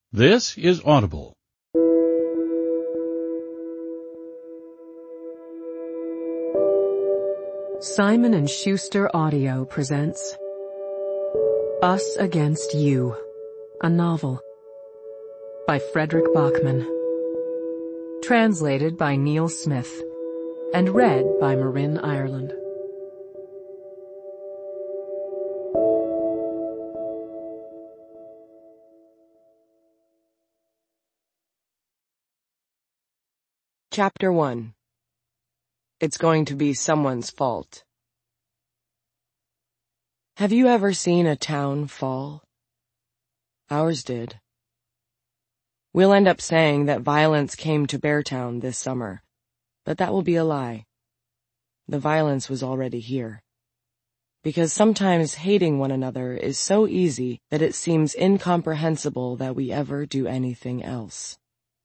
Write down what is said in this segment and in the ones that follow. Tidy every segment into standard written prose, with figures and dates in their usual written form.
This is Audible. Simon & Schuster Audio presents Us Against You, a novel by Fredrik Backman. Translated by Neil Smith and read by Marin Ireland. Chapter 1. It's going to be someone's fault. Have you ever seen a town fall? Ours did. We'll end up saying that violence came to Beartown this summer, but that will be a lie. The violence was already here. Because sometimes hating one another is so easy that it seems incomprehensible that we ever do anything else.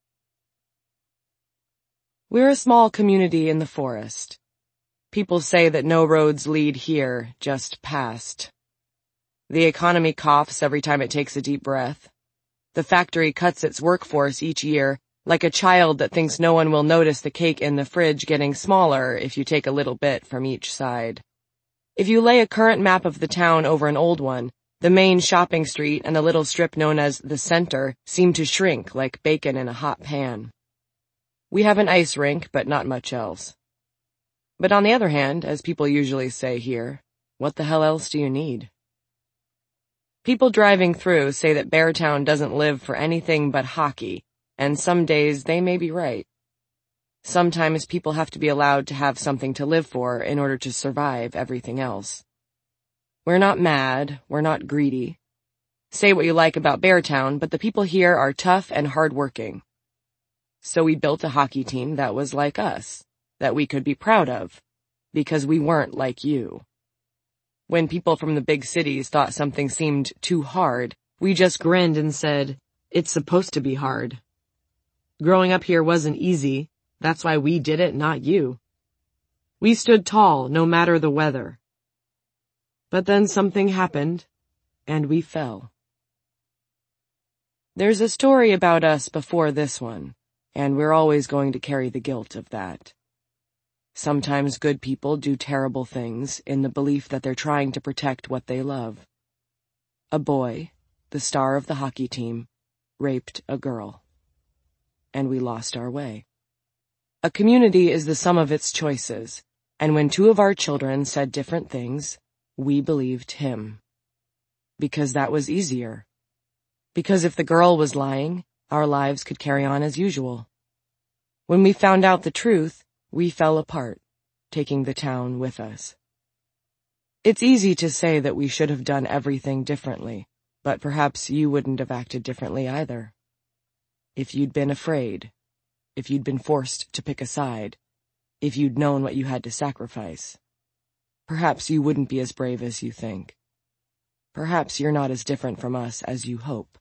We're a small community in the forest. People say that no roads lead here, just past. The economy coughs every time it takes a deep breath. The factory cuts its workforce each year, like a child that thinks no one will notice the cake in the fridge getting smaller if you take a little bit from each side. If you lay a current map of the town over an old one, the main shopping street and a little strip known as the center seem to shrink like bacon in a hot pan. We have an ice rink, but not much else. But on the other hand, as people usually say here, what the hell else do you need? People driving through say that Beartown doesn't live for anything but hockey, and some days they may be right. Sometimes people have to be allowed to have something to live for in order to survive everything else. We're not mad, we're not greedy. Say what you like about Beartown, but the people here are tough and hardworking. So we built a hockey team that was like us, that we could be proud of, because we weren't like you. When people from the big cities thought something seemed too hard, we just grinned and said, "It's supposed to be hard." Growing up here wasn't easy, that's why we did it, not you. We stood tall, no matter the weather. But then something happened, and we fell. There's a story about us before this one. And we're always going to carry the guilt of that. Sometimes good people do terrible things in the belief that they're trying to protect what they love. A boy, the star of the hockey team, raped a girl. And we lost our way. A community is the sum of its choices, and when two of our children said different things, we believed him. Because that was easier. Because if the girl was lying, our lives could carry on as usual. When we found out the truth, we fell apart, taking the town with us. It's easy to say that we should have done everything differently, but perhaps you wouldn't have acted differently either. If you'd been afraid, if you'd been forced to pick a side, if you'd known what you had to sacrifice, perhaps you wouldn't be as brave as you think. Perhaps you're not as different from us as you hope.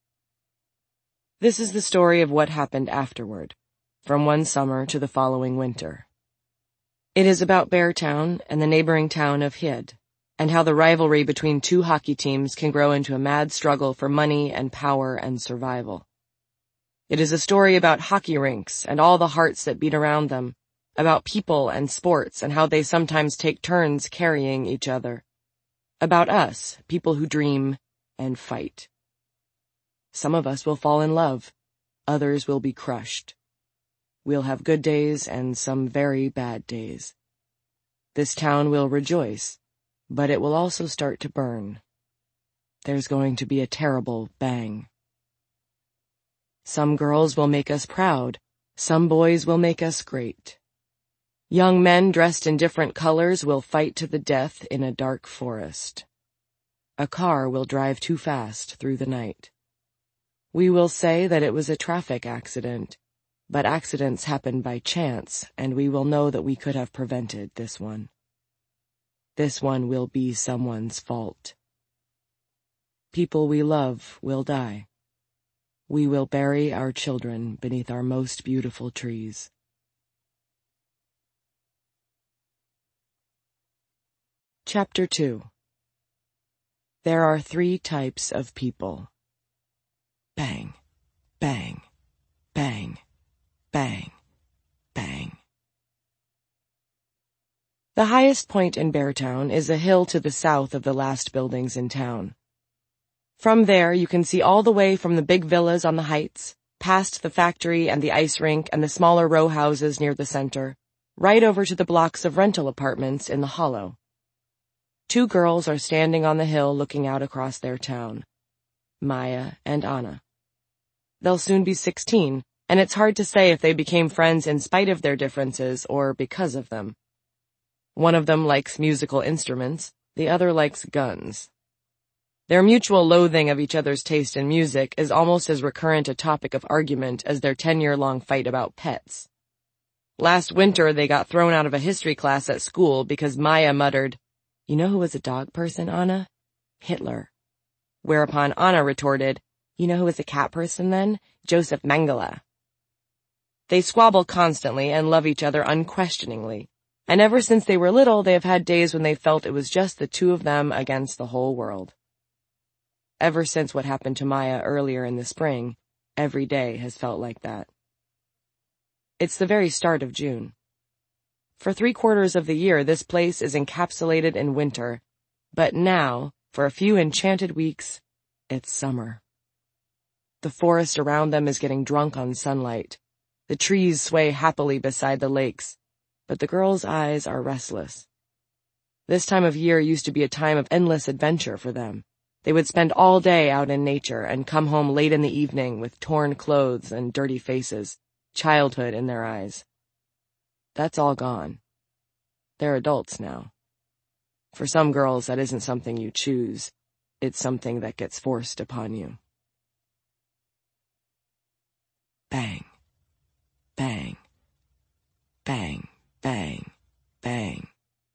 This is the story of what happened afterward, from one summer to the following winter. It is about Beartown and the neighboring town of Hyd, and how the rivalry between two hockey teams can grow into a mad struggle for money and power and survival. It is a story about hockey rinks and all the hearts that beat around them, about people and sports and how they sometimes take turns carrying each other. About us, people who dream and fight. Some of us will fall in love. Others will be crushed. We'll have good days and some very bad days. This town will rejoice, but it will also start to burn. There's going to be a terrible bang. Some girls will make us proud. Some boys will make us great. Young men dressed in different colors will fight to the death in a dark forest. A car will drive too fast through the night. We will say that it was a traffic accident, but accidents happen by chance, and we will know that we could have prevented this one. This one will be someone's fault. People we love will die. We will bury our children beneath our most beautiful trees. Chapter 2. There are 3 types of people. Bang. The highest point in Beartown is a hill to the south of the last buildings in town. From there, you can see all the way from the big villas on the heights, past the factory and the ice rink and the smaller row houses near the center, right over to the blocks of rental apartments in the hollow. 2 girls are standing on the hill looking out across their town. Maya and Anna. They'll soon be 16, and it's hard to say if they became friends in spite of their differences or because of them. One of them likes musical instruments, the other likes guns. Their mutual loathing of each other's taste in music is almost as recurrent a topic of argument as their 10-year-long fight about pets. Last winter, they got thrown out of a history class at school because Maya muttered, "You know who was a dog person, Anna? Hitler." Whereupon Anna retorted, "You know who was a cat person then? Joseph Mengele." They squabble constantly and love each other unquestioningly, and ever since they were little, they have had days when they felt it was just the 2 of them against the whole world. Ever since what happened to Maya earlier in the spring, every day has felt like that. It's the very start of June. For 3/4 of the year, this place is encapsulated in winter, but now, for a few enchanted weeks, it's summer. The forest around them is getting drunk on sunlight. The trees sway happily beside the lakes, but the girls' eyes are restless. This time of year used to be a time of endless adventure for them. They would spend all day out in nature and come home late in the evening with torn clothes and dirty faces, childhood in their eyes. That's all gone. They're adults now. For some girls, that isn't something you choose. It's something that gets forced upon you. Bang, bang, bang, bang, bang.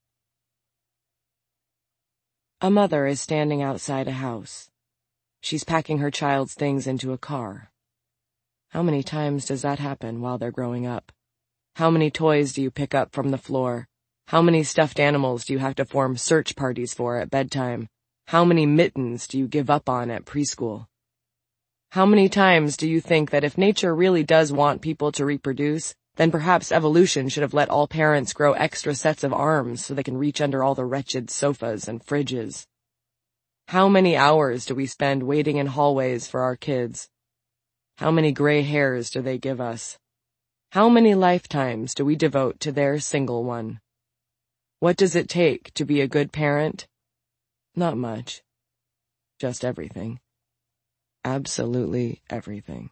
A mother is standing outside a house. She's packing her child's things into a car. How many times does that happen while they're growing up? How many toys do you pick up from the floor? How many stuffed animals do you have to form search parties for at bedtime? How many mittens do you give up on at preschool? How many times do you think that if nature really does want people to reproduce, then perhaps evolution should have let all parents grow extra sets of arms so they can reach under all the wretched sofas and fridges? How many hours do we spend waiting in hallways for our kids? How many gray hairs do they give us? How many lifetimes do we devote to their single one? What does it take to be a good parent? Not much. Just everything. Absolutely everything.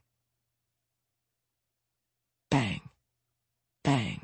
Bang. Bang.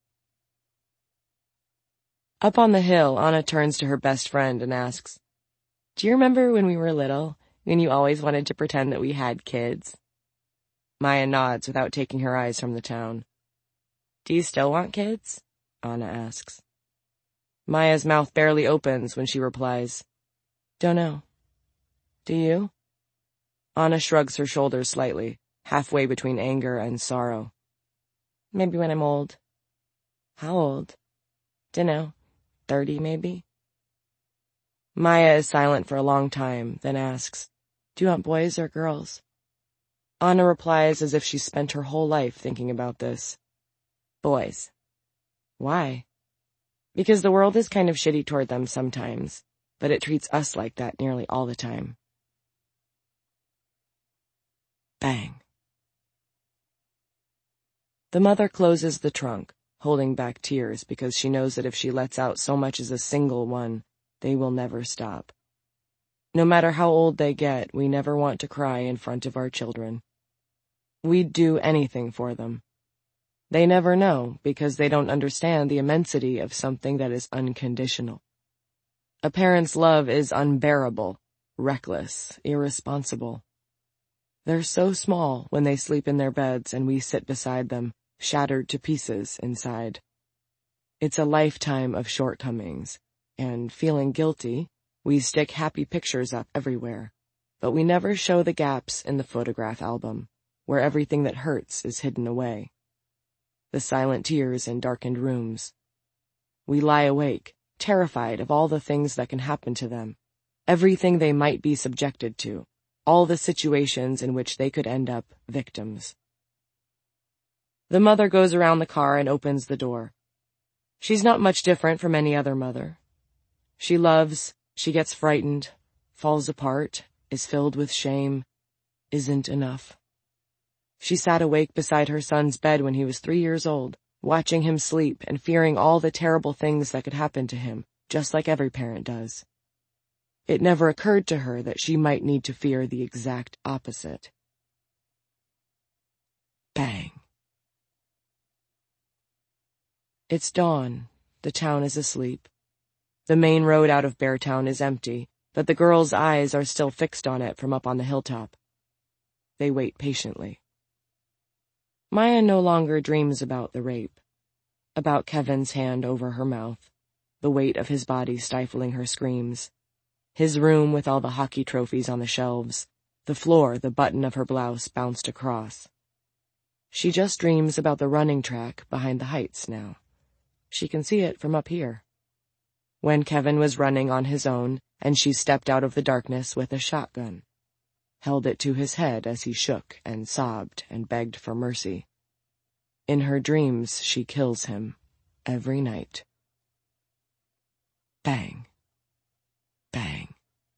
Up on the hill, Anna turns to her best friend and asks, "Do you remember when we were little, when you always wanted to pretend that we had kids?" Maya nods without taking her eyes from the town. "Do you still want kids?" Anna asks. Maya's mouth barely opens when she replies, "Don't know. Do you?" Anna shrugs her shoulders slightly, halfway between anger and sorrow. "Maybe when I'm old." "How old?" "Dunno. 30, maybe." Maya is silent for a long time, then asks, "Do you want boys or girls?" Anna replies as if she's spent her whole life thinking about this. "Boys." "Why?" "Because the world is kind of shitty toward them sometimes, but it treats us like that nearly all the time." Bang. The mother closes the trunk, holding back tears because she knows that if she lets out so much as a single one, they will never stop. No matter how old they get, we never want to cry in front of our children. We'd do anything for them. They never know because they don't understand the immensity of something that is unconditional. A parent's love is unbearable, reckless, irresponsible. They're so small when they sleep in their beds and we sit beside them, shattered to pieces inside. It's a lifetime of shortcomings, and feeling guilty, we stick happy pictures up everywhere, but we never show the gaps in the photograph album, where everything that hurts is hidden away. The silent tears in darkened rooms. We lie awake, terrified of all the things that can happen to them, everything they might be subjected to, all the situations in which they could end up victims. The mother goes around the car and opens the door. She's not much different from any other mother. She loves, she gets frightened, falls apart, is filled with shame, isn't enough. She sat awake beside her son's bed when he was 3 years old, watching him sleep and fearing all the terrible things that could happen to him, just like every parent does. It never occurred to her that she might need to fear the exact opposite. Bang. It's dawn. The town is asleep. The main road out of Beartown is empty, but the girls' eyes are still fixed on it from up on the hilltop. They wait patiently. Maya no longer dreams about the rape, about Kevin's hand over her mouth, the weight of his body stifling her screams, his room with all the hockey trophies on the shelves, the floor the button of her blouse bounced across. She just dreams about the running track behind the heights now. She can see it from up here. When Kevin was running on his own, and she stepped out of the darkness with a shotgun, held it to his head as he shook and sobbed and begged for mercy. In her dreams, she kills him every night. Bang. Bang.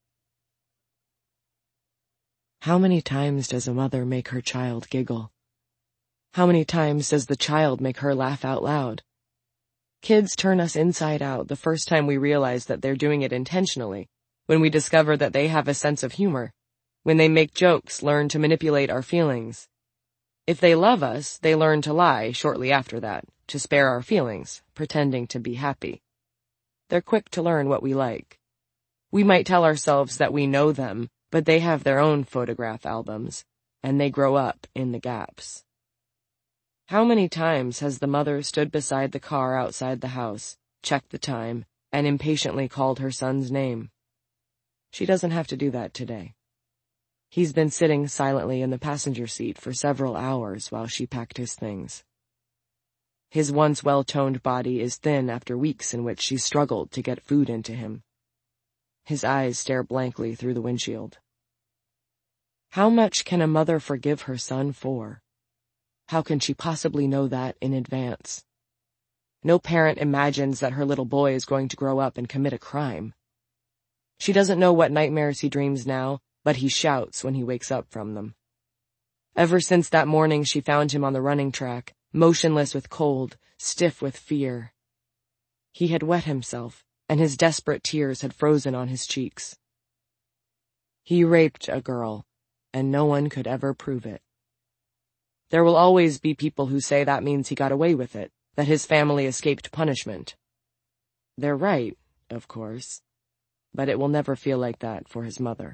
How many times does a mother make her child giggle? How many times does the child make her laugh out loud? Kids turn us inside out the first time we realize that they're doing it intentionally, when we discover that they have a sense of humor, when they make jokes, learn to manipulate our feelings. If they love us, they learn to lie shortly after that, to spare our feelings, pretending to be happy. They're quick to learn what we like. We might tell ourselves that we know them, but they have their own photograph albums, and they grow up in the gaps. How many times has the mother stood beside the car outside the house, checked the time, and impatiently called her son's name? She doesn't have to do that today. He's been sitting silently in the passenger seat for several hours while she packed his things. His once well-toned body is thin after weeks in which she struggled to get food into him. His eyes stare blankly through the windshield. How much can a mother forgive her son for? How can she possibly know that in advance? No parent imagines that her little boy is going to grow up and commit a crime. She doesn't know what nightmares he dreams now, but he shouts when he wakes up from them. Ever since that morning she found him on the running track, motionless with cold, stiff with fear. He had wet himself, and his desperate tears had frozen on his cheeks. He raped a girl, and no one could ever prove it. There will always be people who say that means he got away with it, that his family escaped punishment. They're right, of course, but it will never feel like that for his mother.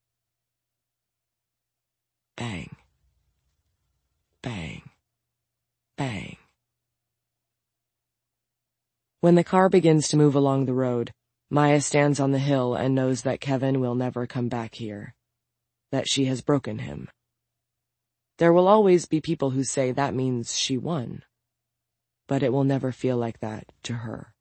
Bang. Bang. Bang. When the car begins to move along the road, Maya stands on the hill and knows that Kevin will never come back here, that she has broken him. There will always be people who say that means she won, but it will never feel like that to her.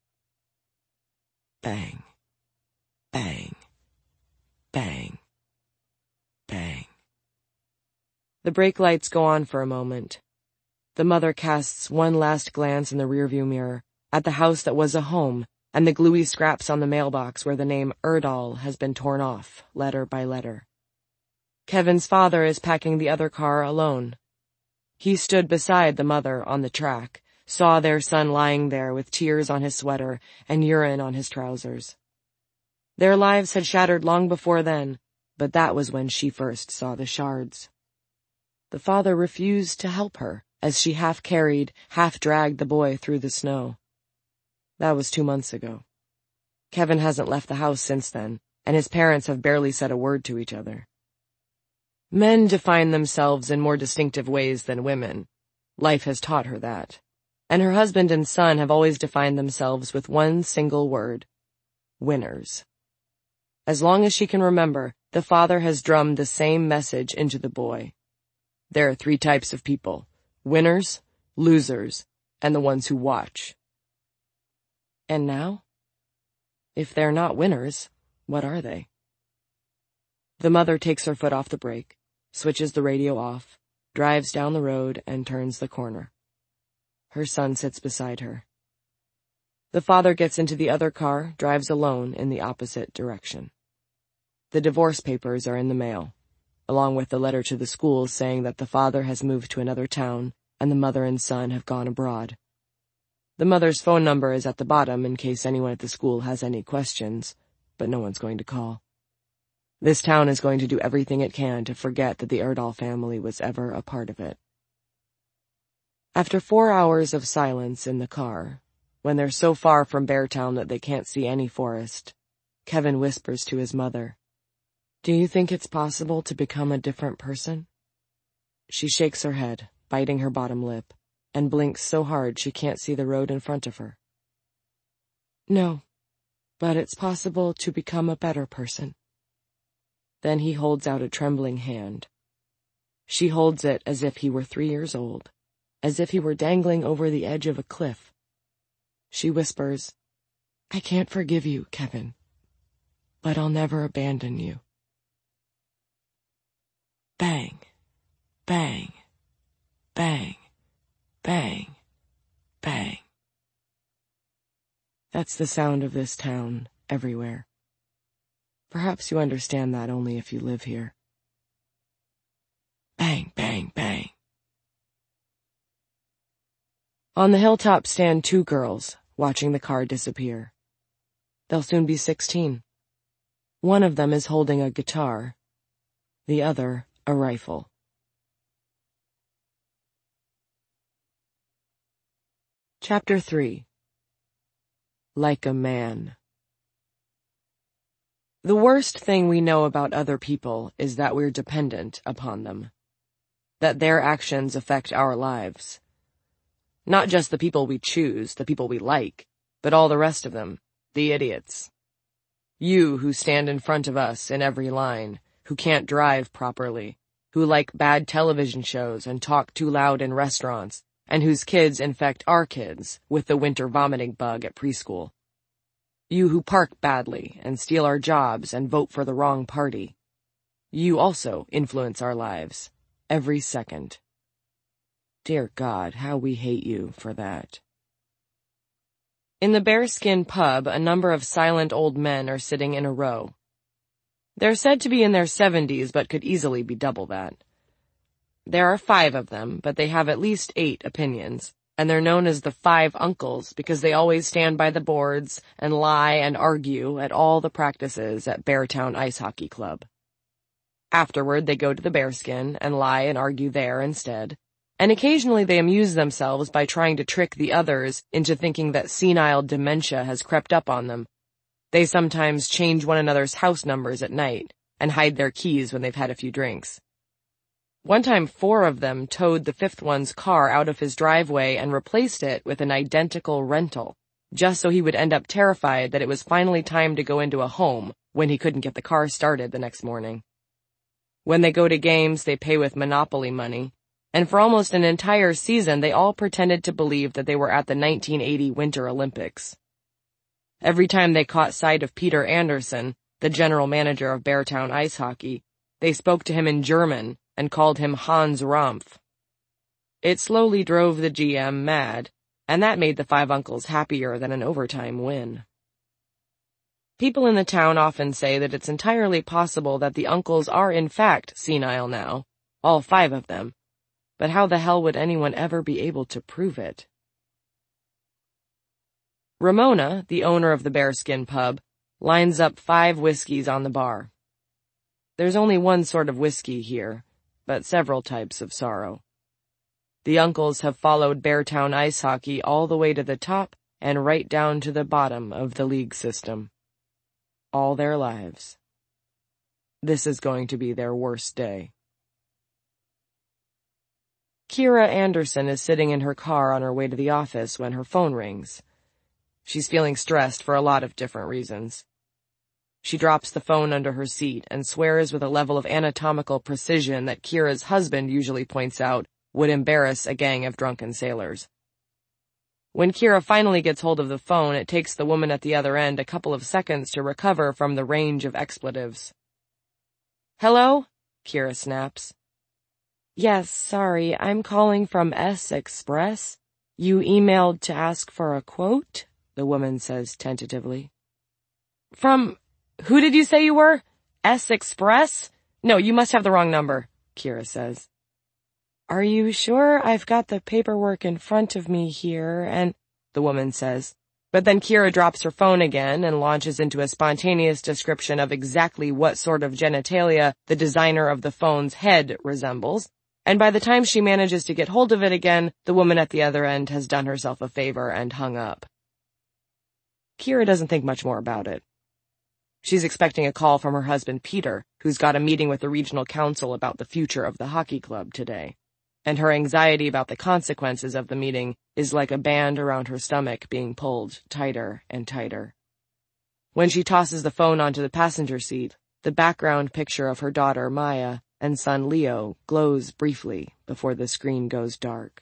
Bang. Bang. Bang. Bang. The brake lights go on for a moment. The mother casts one last glance in the rearview mirror at the house that was a home and the gluey scraps on the mailbox where the name Erdahl has been torn off, letter by letter. Kevin's father is packing the other car alone. He stood beside the mother on the track, saw their son lying there with tears on his sweater and urine on his trousers. Their lives had shattered long before then, but that was when she first saw the shards. The father refused to help her as she half-carried, half-dragged the boy through the snow. That was 2 months ago. Kevin hasn't left the house since then, and his parents have barely said a word to each other. Men define themselves in more distinctive ways than women. Life has taught her that. And her husband and son have always defined themselves with one single word: winners. As long as she can remember, the father has drummed the same message into the boy. There are 3 types of people: winners, losers, and the ones who watch. And now? If they're not winners, what are they? The mother takes her foot off the brake, switches the radio off, drives down the road, and turns the corner. Her son sits beside her. The father gets into the other car, drives alone in the opposite direction. The divorce papers are in the mail, along with the letter to the school saying that the father has moved to another town and the mother and son have gone abroad. The mother's phone number is at the bottom in case anyone at the school has any questions, but no one's going to call. This town is going to do everything it can to forget that the Erdahl family was ever a part of it. After 4 hours of silence in the car, when they're so far from Beartown that they can't see any forest, Kevin whispers to his mother, "Do you think it's possible to become a different person?" She shakes her head, biting her bottom lip, and blinks so hard she can't see the road in front of her. "No, but it's possible to become a better person." Then he holds out a trembling hand. She holds it as if he were 3 years old, as if he were dangling over the edge of a cliff. She whispers, "I can't forgive you, Kevin, but I'll never abandon you." Bang, bang, bang, bang, bang. That's the sound of this town everywhere. Perhaps you understand that only if you live here. Bang, bang, bang. On the hilltop stand 2 girls, watching the car disappear. They'll soon be 16. One of them is holding a guitar, the other a rifle. Chapter 3. Like a Man. The worst thing we know about other people is that we're dependent upon them, that their actions affect our lives. Not just the people we choose, the people we like, but all the rest of them, the idiots. You who stand in front of us in every line, who can't drive properly, who like bad television shows and talk too loud in restaurants, and whose kids infect our kids with the winter vomiting bug at preschool. You who park badly and steal our jobs and vote for the wrong party. You also influence our lives, every second. Dear God, how we hate you for that. In the Bearskin pub, a number of silent old men are sitting in a row. They're said to be in their 70s, but could easily be double that. There are 5 of them, but they have at least 8 opinions, and they're known as the 5 uncles because they always stand by the boards and lie and argue at all the practices at Beartown Ice Hockey Club. Afterward, they go to the Bearskin and lie and argue there instead. And occasionally they amuse themselves by trying to trick the others into thinking that senile dementia has crept up on them. They sometimes change one another's house numbers at night and hide their keys when they've had a few drinks. One time 4 of them towed the 5th one's car out of his driveway and replaced it with an identical rental, just so he would end up terrified that it was finally time to go into a home when he couldn't get the car started the next morning. When they go to games, they pay with Monopoly money. And for almost an entire season, they all pretended to believe that they were at the 1980 Winter Olympics. Every time they caught sight of Peter Anderson, the general manager of Beartown Ice Hockey, they spoke to him in German and called him Hans Rumpf. It slowly drove the GM mad, and that made the 5 uncles happier than an overtime win. People in the town often say that it's entirely possible that the uncles are in fact senile now, all 5 of them. But how the hell would anyone ever be able to prove it? Ramona, the owner of the Bearskin pub, lines up 5 whiskeys on the bar. There's only one sort of whiskey here, but several types of sorrow. The uncles have followed Beartown Ice Hockey all the way to the top and right down to the bottom of the league system. All their lives. This is going to be their worst day. Kira Anderson is sitting in her car on her way to the office when her phone rings. She's feeling stressed for a lot of different reasons. She drops the phone under her seat and swears with a level of anatomical precision that Kira's husband usually points out would embarrass a gang of drunken sailors. When Kira finally gets hold of the phone, it takes the woman at the other end a couple of seconds to recover from the range of expletives. "Hello?" Kira snaps. "Yes, sorry, I'm calling from S Express. You emailed to ask for a quote?" the woman says tentatively. From who did you say you were? S Express? No, you must have the wrong number, Kira says. Are you sure? I've got the paperwork in front of me here, and the woman says. But then Kira drops her phone again and launches into a spontaneous description of exactly what sort of genitalia the designer of the phone's head resembles, and by the time she manages to get hold of it again, the woman at the other end has done herself a favor and hung up. Kira doesn't think much more about it. She's expecting a call from her husband Peter, who's got a meeting with the regional council about the future of the hockey club today. And her anxiety about the consequences of the meeting is like a band around her stomach being pulled tighter and tighter. When she tosses the phone onto the passenger seat, the background picture of her daughter Maya and son Leo glows briefly before the screen goes dark.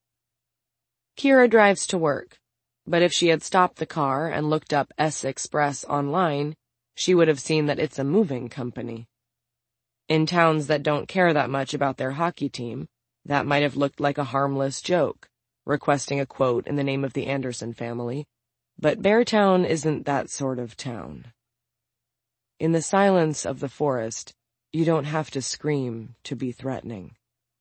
Kira drives to work, but if she had stopped the car and looked up S Express online, she would have seen that it's a moving company. In towns that don't care that much about their hockey team, that might have looked like a harmless joke, requesting a quote in the name of the Anderson family, but Beartown isn't that sort of town. In the silence of the forest, you don't have to scream to be threatening.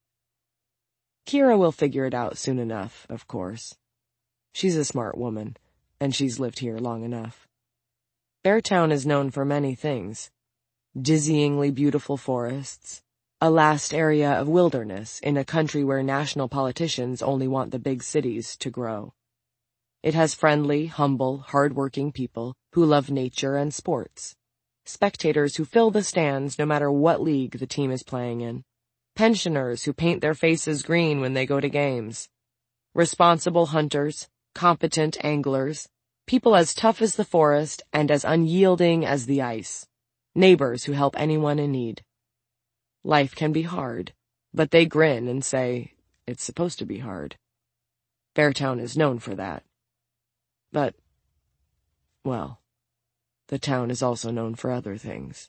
Kira will figure it out soon enough, of course. She's a smart woman, and she's lived here long enough. Beartown is known for many things. Dizzyingly beautiful forests, a last area of wilderness in a country where national politicians only want the big cities to grow. It has friendly, humble, hard-working people who love nature and sports, spectators who fill the stands no matter what league the team is playing in, pensioners who paint their faces green when they go to games, responsible hunters, competent anglers, people as tough as the forest and as unyielding as the ice, neighbors who help anyone in need. Life can be hard, but they grin and say, it's supposed to be hard. Beartown is known for that. But, well, the town is also known for other things.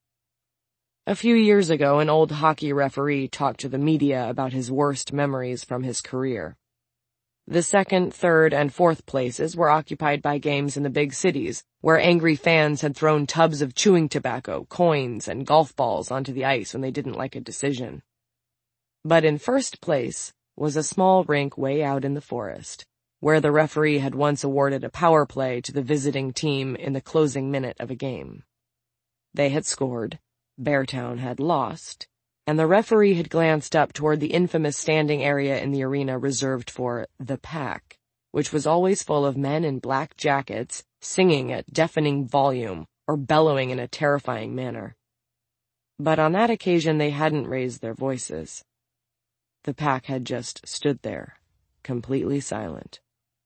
A few years ago, an old hockey referee talked to the media about his worst memories from his career. The second, third, and fourth places were occupied by games in the big cities, where angry fans had thrown tubs of chewing tobacco, coins, and golf balls onto the ice when they didn't like a decision. But in first place was a small rink way out in the forest, where the referee had once awarded a power play to the visiting team in the closing minute of a game. They had scored, Beartown had lost, and the referee had glanced up toward the infamous standing area in the arena reserved for the Pack, which was always full of men in black jackets singing at deafening volume or bellowing in a terrifying manner. But on that occasion they hadn't raised their voices. The Pack had just stood there, completely silent.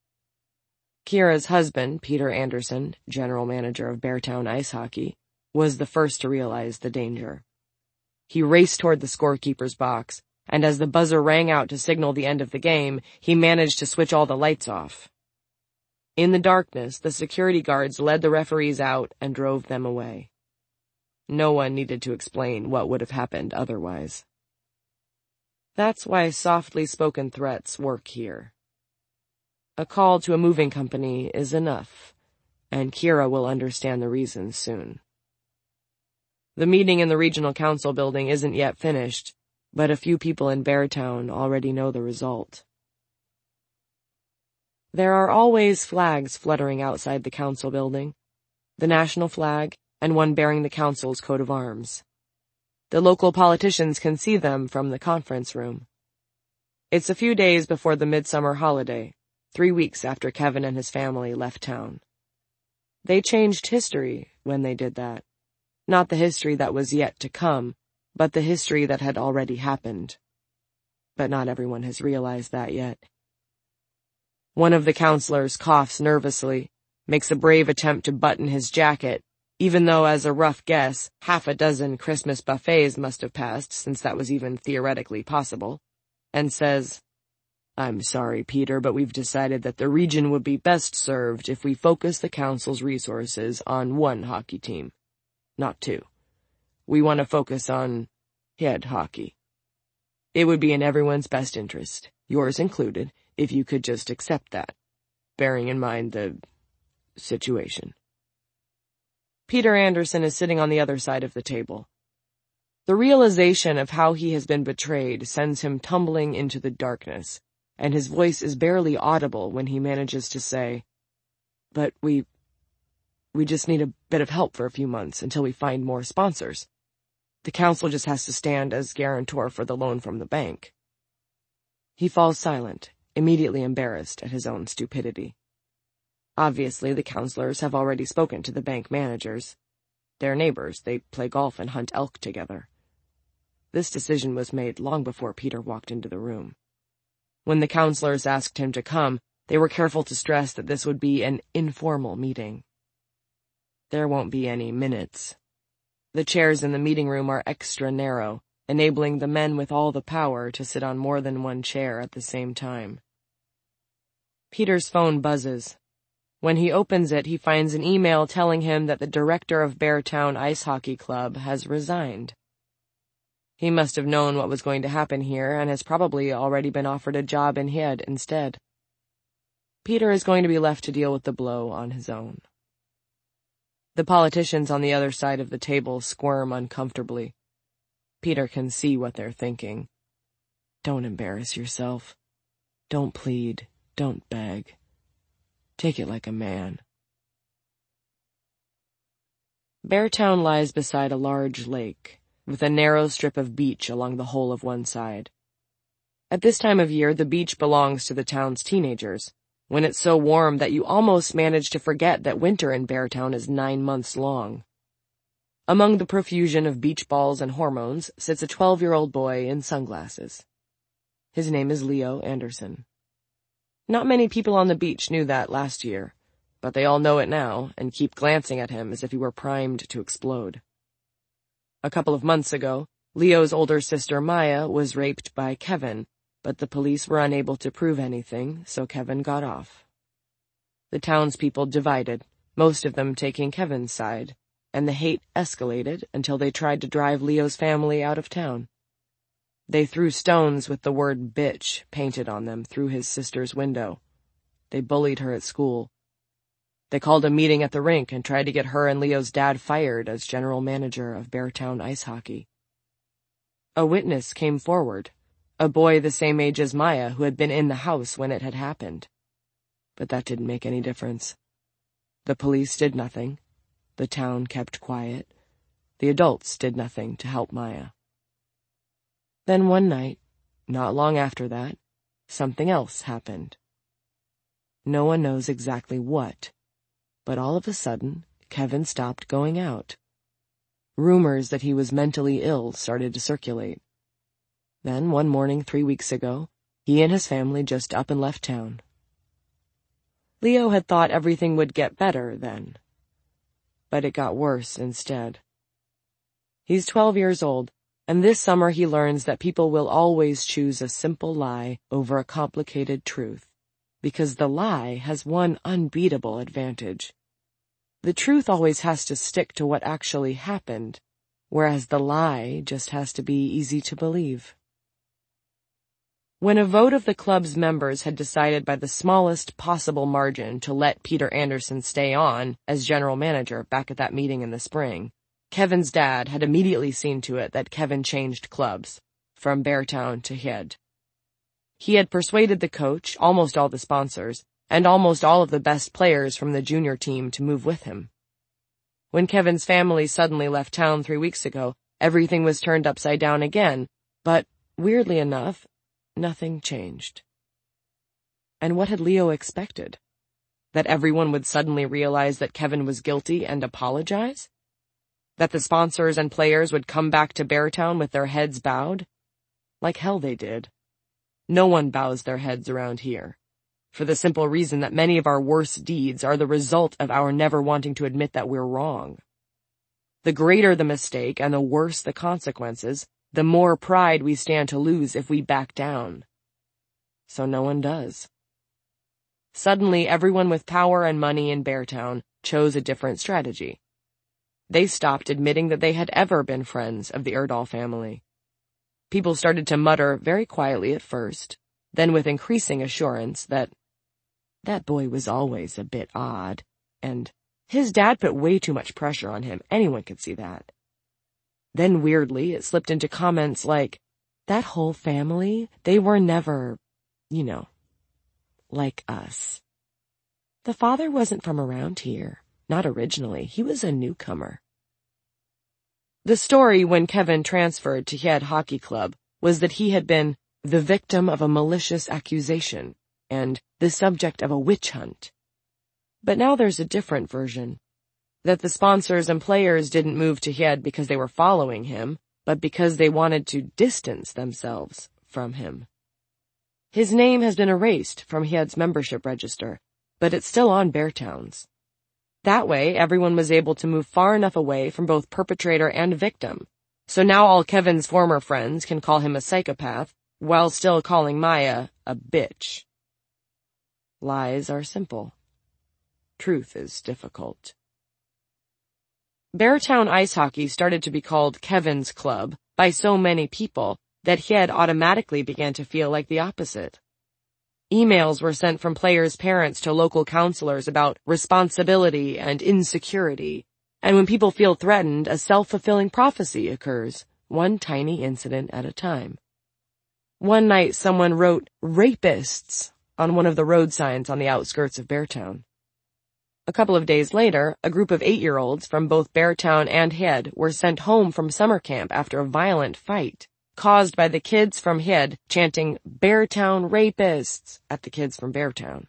Kira's husband, Peter Anderson, general manager of Beartown Ice Hockey, was the first to realize the danger. He raced toward the scorekeeper's box, and as the buzzer rang out to signal the end of the game, he managed to switch all the lights off. In the darkness, the security guards led the referees out and drove them away. No one needed to explain what would have happened otherwise. That's why softly spoken threats work here. A call to a moving company is enough, and Kira will understand the reasons soon. The meeting in the regional council building isn't yet finished, but a few people in Beartown already know the result. There are always flags fluttering outside the council building, the national flag and one bearing the council's coat of arms. The local politicians can see them from the conference room. It's a few days before the midsummer holiday, 3 weeks after Kevin and his family left town. They changed history when they did that. Not the history that was yet to come, but the history that had already happened. But not everyone has realized that yet. One of the counselors coughs nervously, makes a brave attempt to button his jacket, even though, as a rough guess, 6 Christmas buffets must have passed since that was even theoretically possible, and says, "I'm sorry, Peter, but we've decided that the region would be best served if we focus the council's resources on one hockey team. Not 2. We want to focus on head hockey. It would be in everyone's best interest, yours included, if you could just accept that, bearing in mind the situation. Peter Anderson is sitting on the other side of the table. The realization of how he has been betrayed sends him tumbling into the darkness, and his voice is barely audible when he manages to say, "But we just need a bit of help for a few months until we find more sponsors. The council just has to stand as guarantor for the loan from the bank." He falls silent, immediately embarrassed at his own stupidity. Obviously, the counselors have already spoken to the bank managers. They're neighbors, they play golf and hunt elk together. This decision was made long before Peter walked into the room. When the counselors asked him to come, they were careful to stress that this would be an informal meeting. There won't be any minutes. The chairs in the meeting room are extra narrow, enabling the men with all the power to sit on more than one chair at the same time. Peter's phone buzzes. When he opens it, he finds an email telling him that the director of Beartown Ice Hockey Club has resigned. He must have known what was going to happen here and has probably already been offered a job in Head instead. Peter is going to be left to deal with the blow on his own. The politicians on the other side of the table squirm uncomfortably. Peter can see what they're thinking. Don't embarrass yourself. Don't plead. Don't beg. Take it like a man. Beartown lies beside a large lake, with a narrow strip of beach along the whole of one side. At this time of year, the beach belongs to the town's teenagers, when it's so warm that you almost manage to forget that winter in Beartown is 9 months long. Among the profusion of beach balls and hormones sits a 12-year-old boy in sunglasses. His name is Leo Anderson. Not many people on the beach knew that last year, but they all know it now and keep glancing at him as if he were primed to explode. A couple of months ago, Leo's older sister Maya was raped by Kevin, but the police were unable to prove anything, so Kevin got off. The townspeople divided, most of them taking Kevin's side, and the hate escalated until they tried to drive Leo's family out of town. They threw stones with the word bitch painted on them through his sister's window. They bullied her at school. They called a meeting at the rink and tried to get her and Leo's dad fired as general manager of Beartown Ice Hockey. A witness came forward, a boy the same age as Maya who had been in the house when it had happened. But that didn't make any difference. The police did nothing. The town kept quiet. The adults did nothing to help Maya. Then one night, not long after that, something else happened. No one knows exactly what, but all of a sudden, Kevin stopped going out. Rumors that he was mentally ill started to circulate. Then, one morning 3 weeks ago, he and his family just up and left town. Leo had thought everything would get better then, but it got worse instead. He's 12 years old, and this summer he learns that people will always choose a simple lie over a complicated truth, because the lie has one unbeatable advantage. The truth always has to stick to what actually happened, whereas the lie just has to be easy to believe. When a vote of the club's members had decided by the smallest possible margin to let Peter Anderson stay on as general manager back at that meeting in the spring, Kevin's dad had immediately seen to it that Kevin changed clubs, from Beartown to Head. He had persuaded the coach, almost all the sponsors, and almost all of the best players from the junior team to move with him. When Kevin's family suddenly left town 3 weeks ago, everything was turned upside down again, but, weirdly enough, nothing changed. And what had Leo expected? That everyone would suddenly realize that Kevin was guilty and apologize? That the sponsors and players would come back to Beartown with their heads bowed? Like hell they did. No one bows their heads around here, for the simple reason that many of our worst deeds are the result of our never wanting to admit that we're wrong. The greater the mistake and the worse the consequences, the more pride we stand to lose if we back down. So no one does. Suddenly, everyone with power and money in Beartown chose a different strategy. They stopped admitting that they had ever been friends of the Erdahl family. People started to mutter very quietly at first, then with increasing assurance that boy was always a bit odd, and his dad put way too much pressure on him. Anyone could see that. Then weirdly, it slipped into comments like, that whole family, they were never, like us. The father wasn't from around here. Not originally. He was a newcomer. The story when Kevin transferred to Hyead Hockey Club was that he had been the victim of a malicious accusation and the subject of a witch hunt. But now there's a different version, that the sponsors and players didn't move to Hyead because they were following him, but because they wanted to distance themselves from him. His name has been erased from Hyead's membership register, but it's still on Beartown's. That way, everyone was able to move far enough away from both perpetrator and victim. So now all Kevin's former friends can call him a psychopath, while still calling Maya a bitch. Lies are simple. Truth is difficult. Beartown Ice Hockey started to be called Kevin's Club by so many people that Hyead automatically began to feel like the opposite. Emails were sent from players' parents to local counselors about responsibility and insecurity, and when people feel threatened, a self-fulfilling prophecy occurs, one tiny incident at a time. One night, someone wrote "rapists" on one of the road signs on the outskirts of Beartown. A couple of days later, a group of 8-year-olds from both Beartown and Hyead were sent home from summer camp after a violent fight, caused by the kids from Hyead chanting "Beartown rapists" at the kids from Beartown.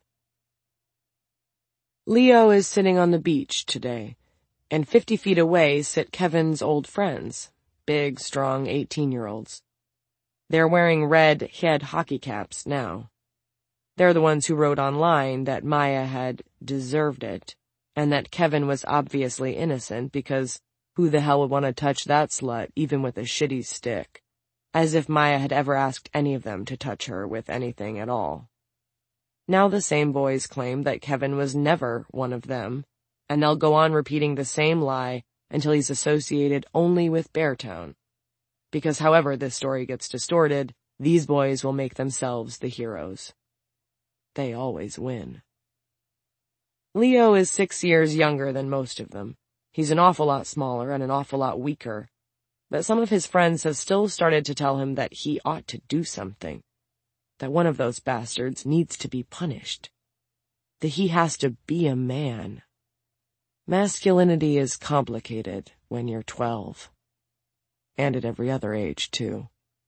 Leo is sitting on the beach today, and 50 feet away sit Kevin's old friends, big, strong 18-year-olds. They're wearing red Hyead hockey caps now. They're the ones who wrote online that Maya had deserved it, and that Kevin was obviously innocent because who the hell would want to touch that slut even with a shitty stick? As if Maya had ever asked any of them to touch her with anything at all. Now the same boys claim that Kevin was never one of them, and they'll go on repeating the same lie until he's associated only with Beartown. Because however this story gets distorted, these boys will make themselves the heroes. They always win. Leo is 6 years younger than most of them. He's an awful lot smaller and an awful lot weaker. But some of his friends have still started to tell him that he ought to do something. That one of those bastards needs to be punished. That he has to be a man. Masculinity is complicated when you're 12. And at every other age, too.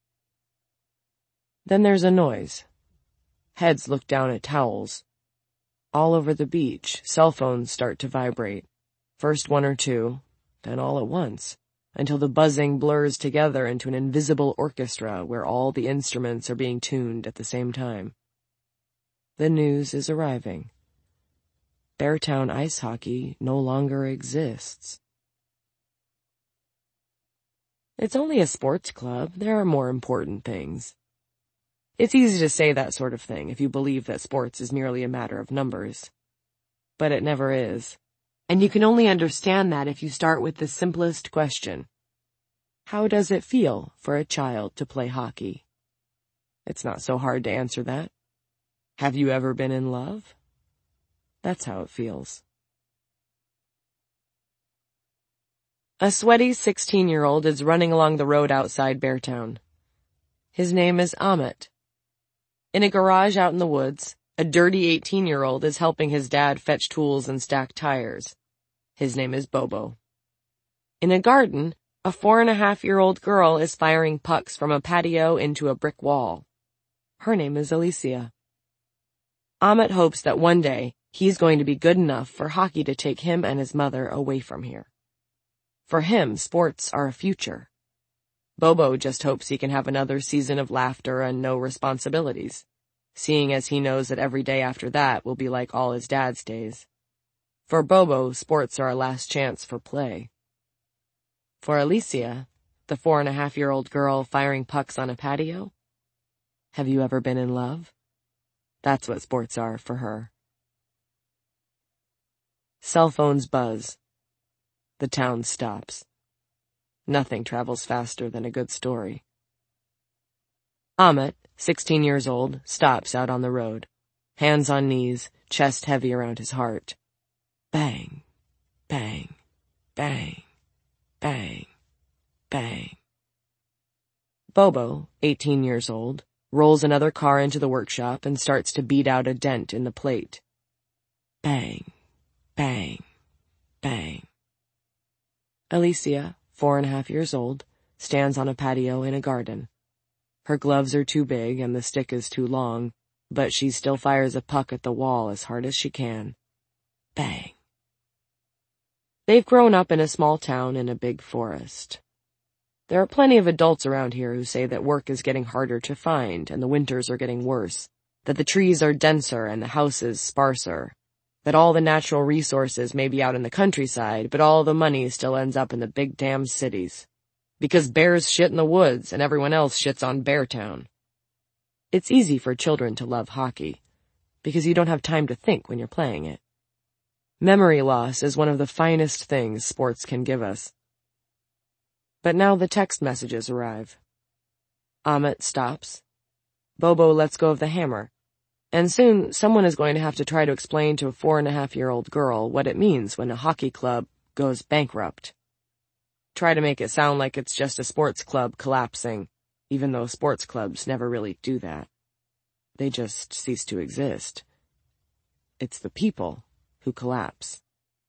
Then there's a noise. Heads look down at towels. All over the beach, cell phones start to vibrate. First one or two, then all at once, until the buzzing blurs together into an invisible orchestra where all the instruments are being tuned at the same time. The news is arriving. Beartown Ice Hockey no longer exists. It's only a sports club. There are more important things. It's easy to say that sort of thing if you believe that sports is merely a matter of numbers. But it never is. And you can only understand that if you start with the simplest question. How does it feel for a child to play hockey? It's not so hard to answer that. Have you ever been in love? That's how it feels. A sweaty 16-year-old is running along the road outside Beartown. His name is Amit. In a garage out in the woods, a dirty 18-year-old is helping his dad fetch tools and stack tires. His name is Bobo. In a garden, a 4.5-year-old girl is firing pucks from a patio into a brick wall. Her name is Alicia. Amit hopes that one day he's going to be good enough for hockey to take him and his mother away from here. For him, sports are a future. Bobo just hopes he can have another season of laughter and no responsibilities, seeing as he knows that every day after that will be like all his dad's days. For Bobo, sports are a last chance for play. For Alicia, the 4.5-year-old girl firing pucks on a patio, have you ever been in love? That's what sports are for her. Cell phones buzz. The town stops. Nothing travels faster than a good story. Amit, 16 years old, stops out on the road, hands on knees, chest heavy around his heart. Bang, bang, bang, bang, bang. Bobo, 18 years old, rolls another car into the workshop and starts to beat out a dent in the plate. Bang, bang, bang. Alicia, 4.5 years old, stands on a patio in a garden. Her gloves are too big and the stick is too long, but she still fires a puck at the wall as hard as she can. Bang. They've grown up in a small town in a big forest. There are plenty of adults around here who say that work is getting harder to find and the winters are getting worse, that the trees are denser and the houses sparser, that all the natural resources may be out in the countryside, but all the money still ends up in the big damn cities. Because bears shit in the woods and everyone else shits on Beartown. It's easy for children to love hockey, because you don't have time to think when you're playing it. Memory loss is one of the finest things sports can give us. But now the text messages arrive. Amit stops. Bobo lets go of the hammer. And soon someone is going to have to try to explain to a 4.5-year-old girl what it means when a hockey club goes bankrupt. Try to make it sound like it's just a sports club collapsing, even though sports clubs never really do that. They just cease to exist. It's the people who collapse.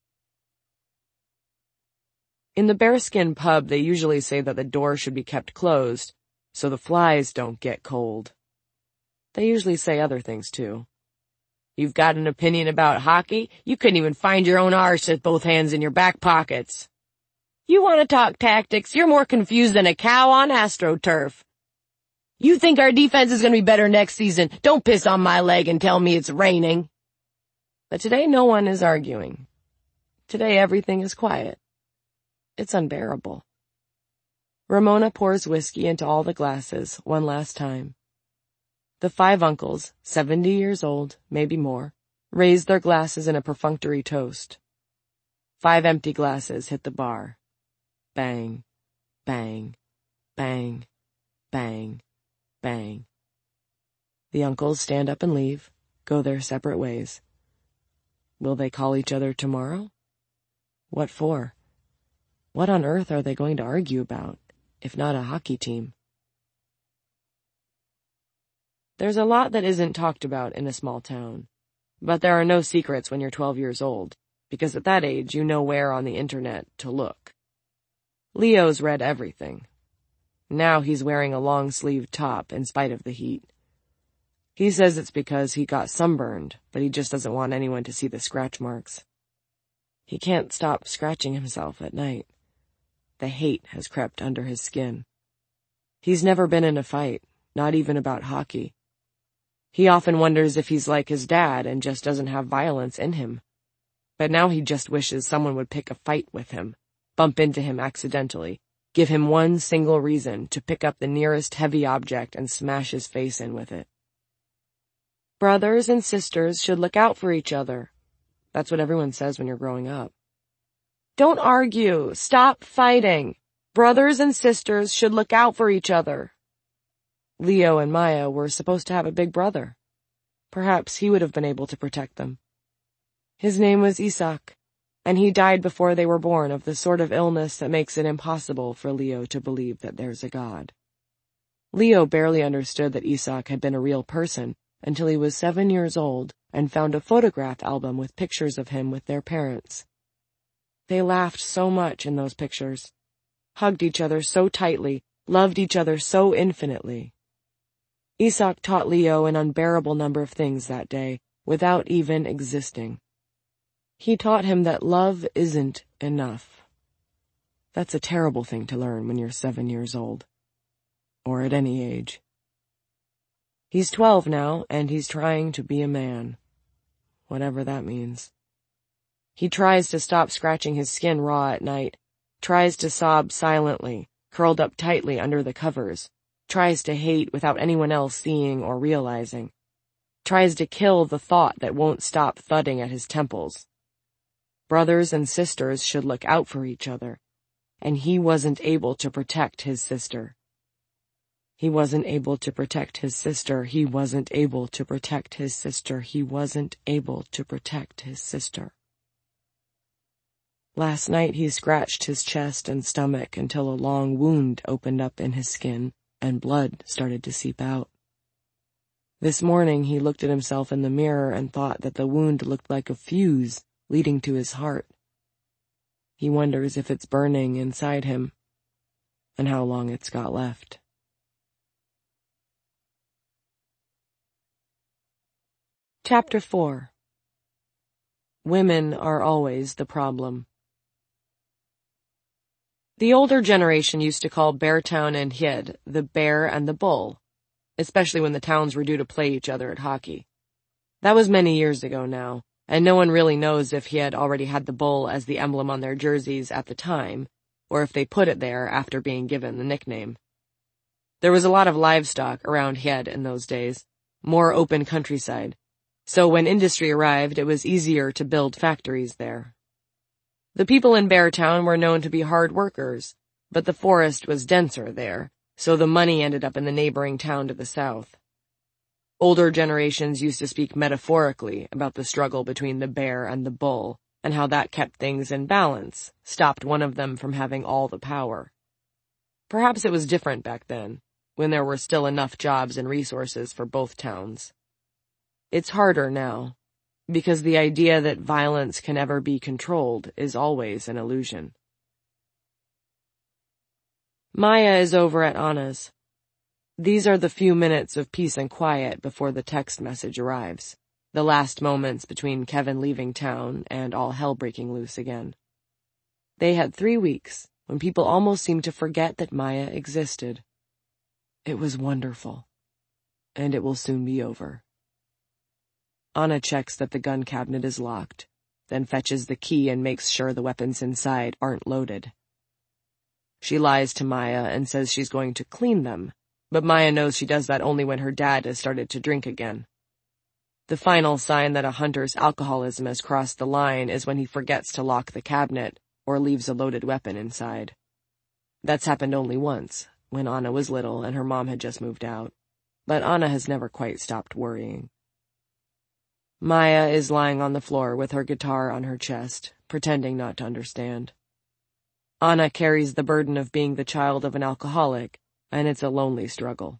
In the Bearskin pub, they usually say that the door should be kept closed so the flies don't get cold. They usually say other things too. You've got an opinion about hockey? You couldn't even find your own arse with both hands in your back pockets. You want to talk tactics? You're more confused than a cow on AstroTurf. You think our defense is going to be better next season? Don't piss on my leg and tell me it's raining. But today no one is arguing. Today everything is quiet. It's unbearable. Ramona pours whiskey into all the glasses one last time. The 5 uncles, 70 years old, maybe more, raise their glasses in a perfunctory toast. 5 empty glasses hit the bar. Bang, bang, bang, bang, bang. The uncles stand up and leave, go their separate ways. Will they call each other tomorrow? What for? What on earth are they going to argue about, if not a hockey team? There's a lot that isn't talked about in a small town, but there are no secrets when you're 12 years old, because at that age you know where on the internet to look. Leo's read everything. Now he's wearing a long-sleeved top in spite of the heat. He says it's because he got sunburned, but he just doesn't want anyone to see the scratch marks. He can't stop scratching himself at night. The hate has crept under his skin. He's never been in a fight, not even about hockey. He often wonders if he's like his dad and just doesn't have violence in him. But now he just wishes someone would pick a fight with him, bump into him accidentally, give him one single reason to pick up the nearest heavy object and smash his face in with it. Brothers and sisters should look out for each other. That's what everyone says when you're growing up. Don't argue. Stop fighting. Brothers and sisters should look out for each other. Leo and Maya were supposed to have a big brother. Perhaps he would have been able to protect them. His name was Isaac, and he died before they were born of the sort of illness that makes it impossible for Leo to believe that there's a God. Leo barely understood that Isaac had been a real person until he was 7 years old and found a photograph album with pictures of him with their parents. They laughed so much in those pictures, hugged each other so tightly, loved each other so infinitely. Isaac taught Leo an unbearable number of things that day, without even existing. He taught him that love isn't enough. That's a terrible thing to learn when you're 7 years old. Or at any age. He's 12 now, and he's trying to be a man. Whatever that means. He tries to stop scratching his skin raw at night, tries to sob silently, curled up tightly under the covers, tries to hate without anyone else seeing or realizing, tries to kill the thought that won't stop thudding at his temples. Brothers and sisters should look out for each other, and he wasn't able to protect his sister. He wasn't able to protect his sister. He wasn't able to protect his sister. He wasn't able to protect his sister. Last night he scratched his chest and stomach until a long wound opened up in his skin and blood started to seep out. This morning he looked at himself in the mirror and thought that the wound looked like a fuse leading to his heart. He wonders if it's burning inside him and how long it's got left. Chapter 4. Women are always the problem. The older generation used to call Beartown and Hyd the bear and the bull, especially when the towns were due to play each other at hockey. That was many years ago now, and no one really knows if Hyd already had the bull as the emblem on their jerseys at the time, or if they put it there after being given the nickname. There was a lot of livestock around Hyd in those days, more open countryside, so when industry arrived it was easier to build factories there. The people in Beartown were known to be hard workers, but the forest was denser there, so the money ended up in the neighboring town to the south. Older generations used to speak metaphorically about the struggle between the bear and the bull, and how that kept things in balance, stopped one of them from having all the power. Perhaps it was different back then, when there were still enough jobs and resources for both towns. It's harder now, because the idea that violence can ever be controlled is always an illusion. Maya is over at Anna's. These are the few minutes of peace and quiet before the text message arrives, the last moments between Kevin leaving town and all hell breaking loose again. They had 3 weeks when people almost seemed to forget that Maya existed. It was wonderful, and it will soon be over. Anna checks that the gun cabinet is locked, then fetches the key and makes sure the weapons inside aren't loaded. She lies to Maya and says she's going to clean them, but Maya knows she does that only when her dad has started to drink again. The final sign that a hunter's alcoholism has crossed the line is when he forgets to lock the cabinet or leaves a loaded weapon inside. That's happened only once, when Anna was little and her mom had just moved out, but Anna has never quite stopped worrying. Maya is lying on the floor with her guitar on her chest, pretending not to understand. Anna carries the burden of being the child of an alcoholic, and it's a lonely struggle.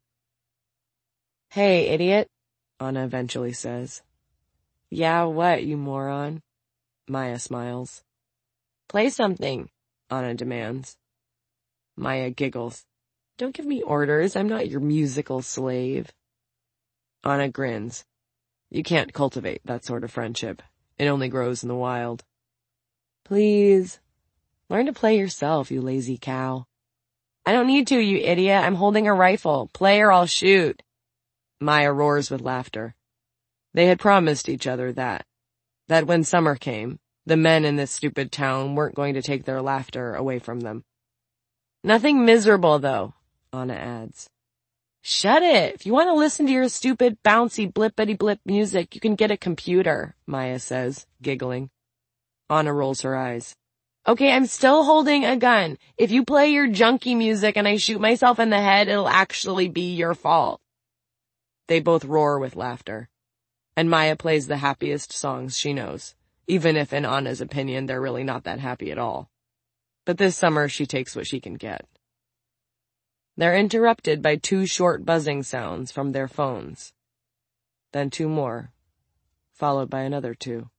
"Hey, idiot," Anna eventually says. "Yeah, what, you moron?" Maya smiles. "Play something," Anna demands. Maya giggles. "Don't give me orders, I'm not your musical slave." Anna grins. You can't cultivate that sort of friendship. It only grows in the wild. "Please, learn to play yourself, you lazy cow." "I don't need to, you idiot. I'm holding a rifle. Play or I'll shoot." Maya roars with laughter. They had promised each other that when summer came, the men in this stupid town weren't going to take their laughter away from them. "Nothing miserable, though," Anna adds. "Shut it. If you want to listen to your stupid, bouncy, blippity-blip music, you can get a computer," Maya says, giggling. Anna rolls her eyes. "Okay, I'm still holding a gun. If you play your junky music and I shoot myself in the head, it'll actually be your fault." They both roar with laughter, and Maya plays the happiest songs she knows, even if in Anna's opinion they're really not that happy at all. But this summer she takes what she can get. They're interrupted by 2 short buzzing sounds from their phones. Then 2 more, followed by another 2.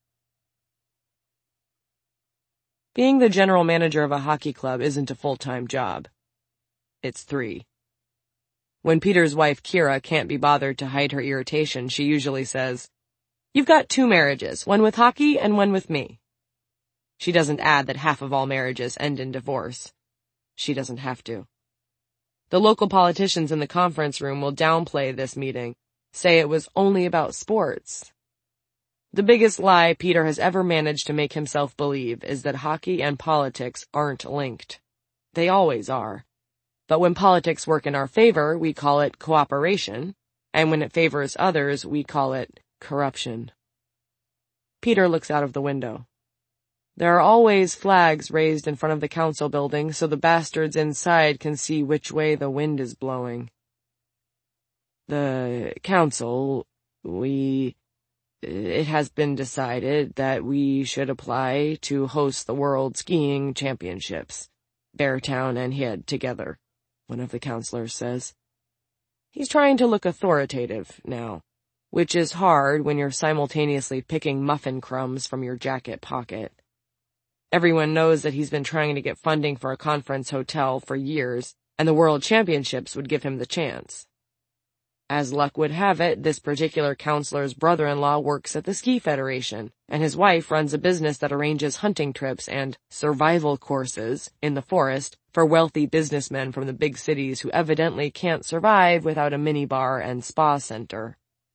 Being the general manager of a hockey club isn't a full-time job. It's 3. When Peter's wife, Kira, can't be bothered to hide her irritation, she usually says, "You've got 2 marriages, one with hockey and one with me." She doesn't add that half of all marriages end in divorce. She doesn't have to. The local politicians in the conference room will downplay this meeting, say it was only about sports. The biggest lie Peter has ever managed to make himself believe is that hockey and politics aren't linked. They always are. But when politics work in our favor, we call it cooperation, and when it favors others, we call it corruption. Peter looks out of the window. There are always flags raised in front of the council building so the bastards inside can see which way the wind is blowing. "The council, we..." It has been decided that we should apply to host the World Skiing Championships, Beartown and Hyed together, one of the counselors says. He's trying to look authoritative now, which is hard when you're simultaneously picking muffin crumbs from your jacket pocket. Everyone knows that he's been trying to get funding for a conference hotel for years, and the World Championships would give him the chance. As luck would have it, this particular counselor's brother-in-law works at the Ski Federation, and his wife runs a business that arranges hunting trips and survival courses in the forest for wealthy businessmen from the big cities who evidently can't survive without a minibar and spa center.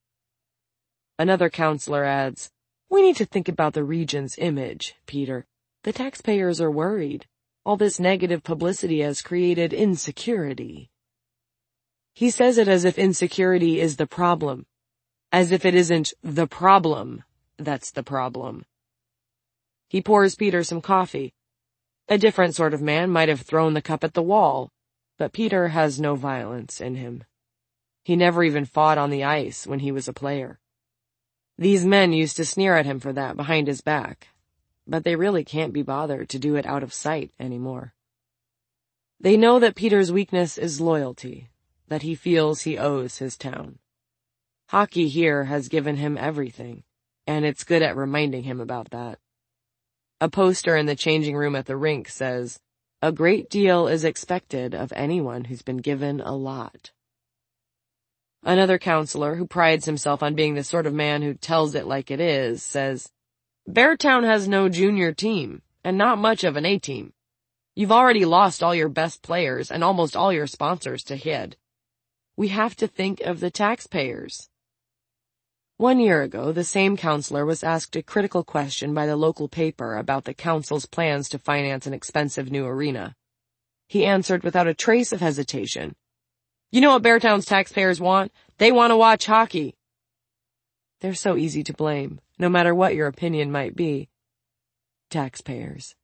Another counselor adds, "We need to think about the region's image, Peter. The taxpayers are worried. All this negative publicity has created insecurity." He says it as if insecurity is the problem, as if it isn't the problem that's the problem. He pours Peter some coffee. A different sort of man might have thrown the cup at the wall, but Peter has no violence in him. He never even fought on the ice when he was a player. These men used to sneer at him for that behind his back, but they really can't be bothered to do it out of sight anymore. They know that Peter's weakness is loyalty, that he feels he owes his town. Hockey here has given him everything, and it's good at reminding him about that. A poster in the changing room at the rink says, "A great deal is expected of anyone who's been given a lot." Another counselor, who prides himself on being the sort of man who tells it like it is, says, "Beartown has no junior team, and not much of an A-team. You've already lost all your best players and almost all your sponsors to Hyed. We have to think of the taxpayers." 1 year ago, the same counselor was asked a critical question by the local paper about the council's plans to finance an expensive new arena. He answered without a trace of hesitation, "You know what Beartown's taxpayers want? They want to watch hockey." They're so easy to blame, no matter what your opinion might be. Taxpayers.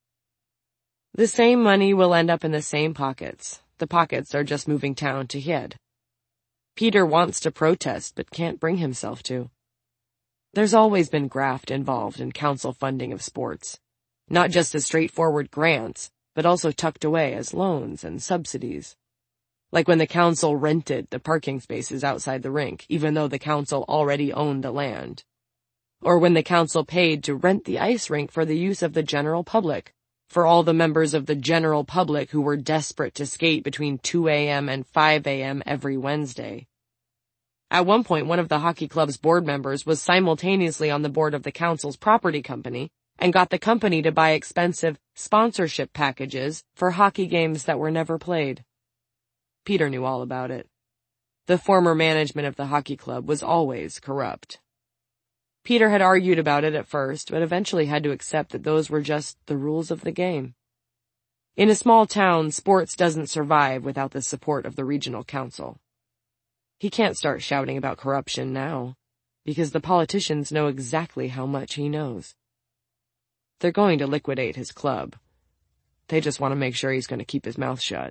The same money will end up in the same pockets. The pockets are just moving town to Hyed. Peter wants to protest, but can't bring himself to. There's always been graft involved in council funding of sports, not just as straightforward grants, but also tucked away as loans and subsidies. Like when the council rented the parking spaces outside the rink, even though the council already owned the land. Or when the council paid to rent the ice rink for the use of the general public, for all the members of the general public who were desperate to skate between 2 a.m. and 5 a.m. every Wednesday. At one point, one of the hockey club's board members was simultaneously on the board of the council's property company and got the company to buy expensive sponsorship packages for hockey games that were never played. Peter knew all about it. The former management of the hockey club was always corrupt. Peter had argued about it at first, but eventually had to accept that those were just the rules of the game. In a small town, sports doesn't survive without the support of the regional council. He can't start shouting about corruption now, because the politicians know exactly how much he knows. They're going to liquidate his club. They just want to make sure he's going to keep his mouth shut.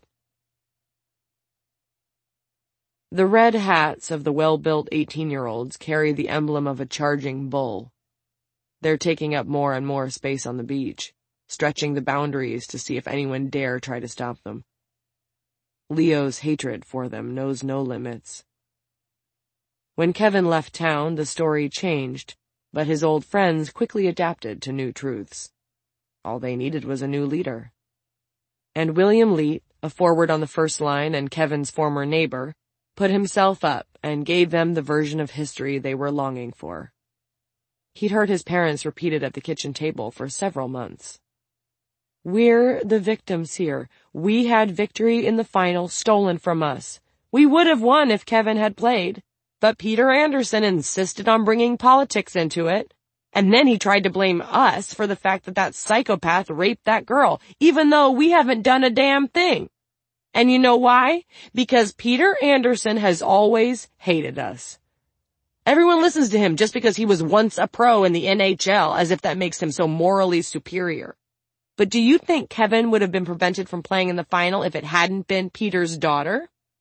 The red hats of the well-built 18-year-olds carry the emblem of a charging bull. They're taking up more and more space on the beach, stretching the boundaries to see if anyone dare try to stop them. Leo's hatred for them knows no limits. When Kevin left town, the story changed, but his old friends quickly adapted to new truths. All they needed was a new leader. And William Leet, a forward on the first line and Kevin's former neighbor, put himself up and gave them the version of history they were longing for. He'd heard his parents repeat it at the kitchen table for several months. "We're the victims here. We had victory in the final stolen from us. We would have won if Kevin had played, but Peter Anderson insisted on bringing politics into it. And then he tried to blame us for the fact that that psychopath raped that girl, even though we haven't done a damn thing. And you know why? Because Peter Anderson has always hated us. Everyone listens to him just because he was once a pro in the NHL, as if that makes him so morally superior. But do you think Kevin would have been prevented from playing in the final if it hadn't been Peter's daughter?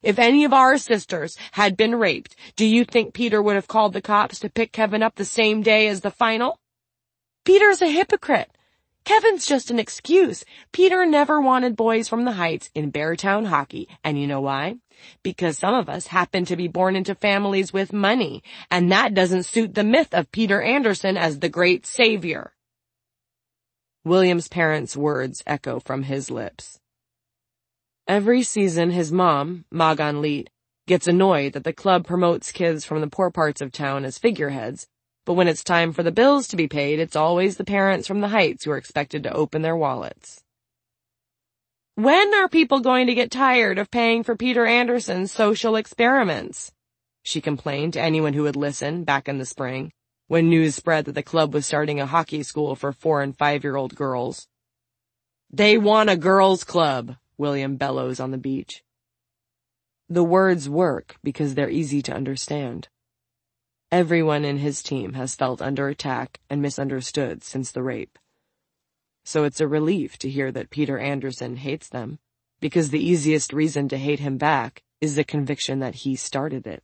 If any of our sisters had been raped, do you think Peter would have called the cops to pick Kevin up the same day as the final? Peter's a hypocrite. Kevin's just an excuse. Peter never wanted boys from the Heights in Beartown hockey, and you know why? Because some of us happen to be born into families with money, and that doesn't suit the myth of Peter Anderson as the great savior. William's parents' words echo from his lips. Every season his mom, Magan Leet, gets annoyed that the club promotes kids from the poor parts of town as figureheads, but when it's time for the bills to be paid, it's always the parents from the Heights who are expected to open their wallets. When are people going to get tired of paying for Peter Anderson's social experiments? She complained to anyone who would listen back in the spring, when news spread that the club was starting a hockey school for 4- and 5-year-old girls. They want a girls' club, William bellows on the beach. The words work because they're easy to understand. Everyone in his team has felt under attack and misunderstood since the rape. So it's a relief to hear that Peter Anderson hates them, because the easiest reason to hate him back is the conviction that he started it.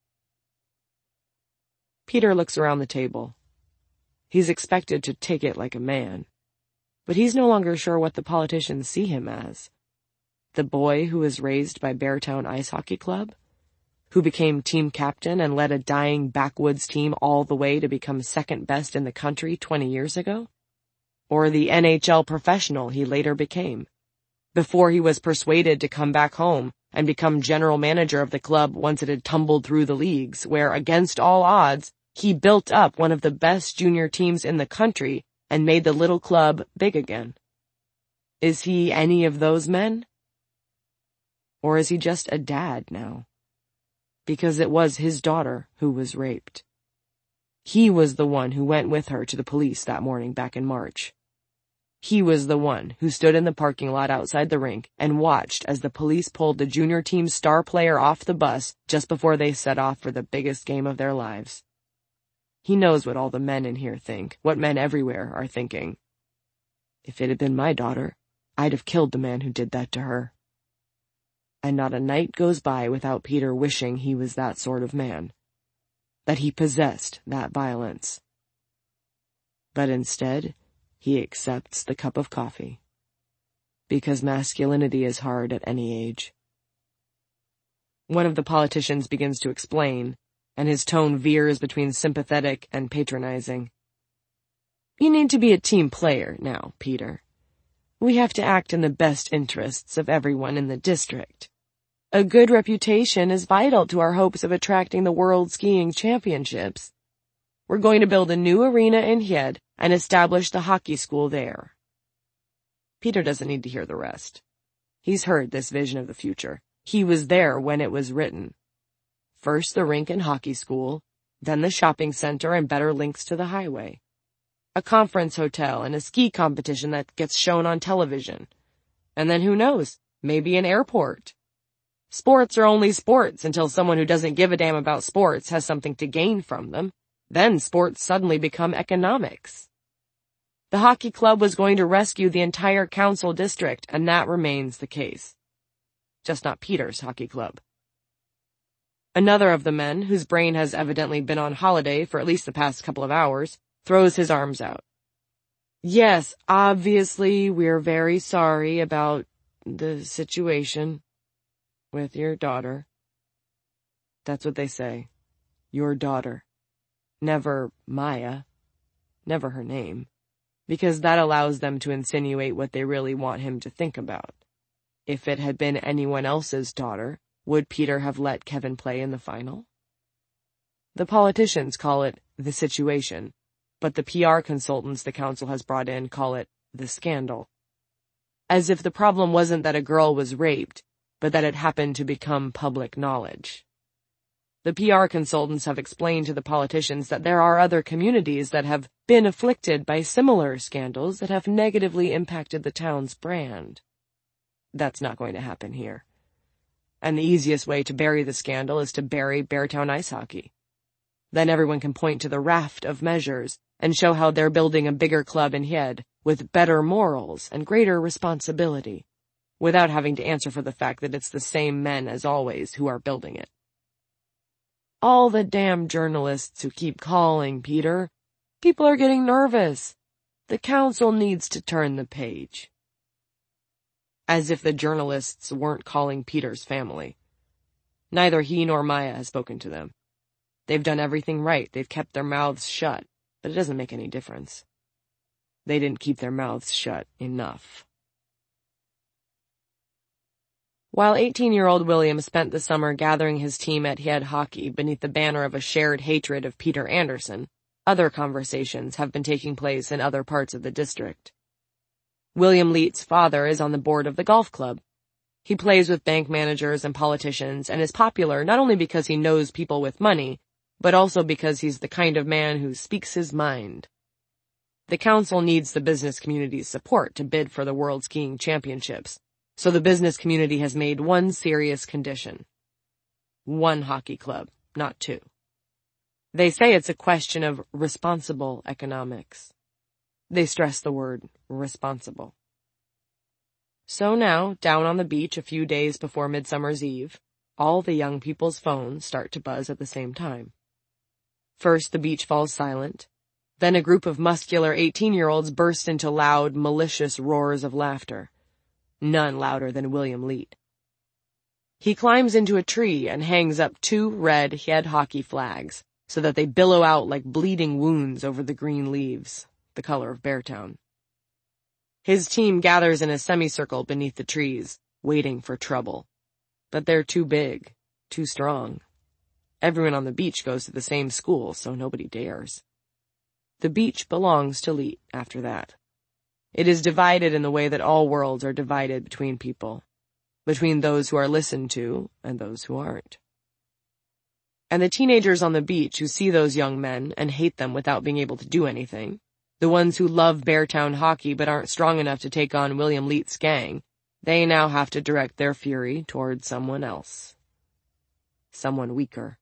Peter looks around the table. He's expected to take it like a man, but he's no longer sure what the politicians see him as. The boy who was raised by Beartown Ice Hockey Club? Who became team captain and led a dying backwoods team all the way to become second best in the country 20 years ago? Or the NHL professional he later became, before he was persuaded to come back home and become general manager of the club once it had tumbled through the leagues, where, against all odds, he built up one of the best junior teams in the country and made the little club big again. Is he any of those men? Or is he just a dad now? Because it was his daughter who was raped. He was the one who went with her to the police that morning back in March. He was the one who stood in the parking lot outside the rink and watched as the police pulled the junior team's star player off the bus just before they set off for the biggest game of their lives. He knows what all the men in here think, what men everywhere are thinking. If it had been my daughter, I'd have killed the man who did that to her. And not a night goes by without Peter wishing he was that sort of man, that he possessed that violence. But instead, he accepts the cup of coffee, because masculinity is hard at any age. One of the politicians begins to explain, and his tone veers between sympathetic and patronizing. You need to be a team player now, Peter. We have to act in the best interests of everyone in the district. A good reputation is vital to our hopes of attracting the World Skiing Championships. We're going to build a new arena in Hed and establish the hockey school there. Peter doesn't need to hear the rest. He's heard this vision of the future. He was there when it was written. First the rink and hockey school, then the shopping center and better links to the highway. A conference hotel and a ski competition that gets shown on television. And then who knows, maybe an airport. Sports are only sports until someone who doesn't give a damn about sports has something to gain from them. Then sports suddenly become economics. The hockey club was going to rescue the entire council district, and that remains the case. Just not Peter's hockey club. Another of the men, whose brain has evidently been on holiday for at least the past couple of hours, throws his arms out. Yes, obviously we're very sorry about the situation with your daughter. That's what they say. Your daughter. Never Maya. Never her name. Because that allows them to insinuate what they really want him to think about. If it had been anyone else's daughter, would Peter have let Kevin play in the final? The politicians call it the situation, but the PR consultants the council has brought in call it the scandal. As if the problem wasn't that a girl was raped, but that it happened to become public knowledge. The PR consultants have explained to the politicians that there are other communities that have been afflicted by similar scandals that have negatively impacted the town's brand. That's not going to happen here. And the easiest way to bury the scandal is to bury Beartown Ice Hockey. Then everyone can point to the raft of measures and show how they're building a bigger club in Hed with better morals and greater responsibility. without having to answer for the fact that it's the same men as always who are building it. All the damn journalists who keep calling, Peter. People are getting nervous. The council needs to turn the page. As if the journalists weren't calling Peter's family. Neither he nor Maya has spoken to them. They've done everything right. They've kept their mouths shut, but it doesn't make any difference. They didn't keep their mouths shut enough. While 18-year-old William spent the summer gathering his team at Head Hockey beneath the banner of a shared hatred of Peter Anderson, other conversations have been taking place in other parts of the district. William Leet's father is on the board of the golf club. He plays with bank managers and politicians and is popular not only because he knows people with money, but also because he's the kind of man who speaks his mind. The council needs the business community's support to bid for the World Skiing Championships, so the business community has made one serious condition. 1 hockey club, not 2. They say it's a question of responsible economics. They stress the word responsible. So now, down on the beach a few days before Midsummer's Eve, all the young people's phones start to buzz at the same time. First, the beach falls silent. Then a group of muscular 18-year-olds burst into loud, malicious roars of laughter. None louder than William Leet. He climbs into a tree and hangs up 2 red Head Hockey flags so that they billow out like bleeding wounds over the green leaves, the color of Beartown. His team gathers in a semicircle beneath the trees, waiting for trouble. But they're too big, too strong. Everyone on the beach goes to the same school, so nobody dares. The beach belongs to Leet after that. It is divided in the way that all worlds are divided between people, between those who are listened to and those who aren't. And the teenagers on the beach who see those young men and hate them without being able to do anything, the ones who love Beartown hockey but aren't strong enough to take on William Leet's gang, they now have to direct their fury toward someone else. Someone weaker.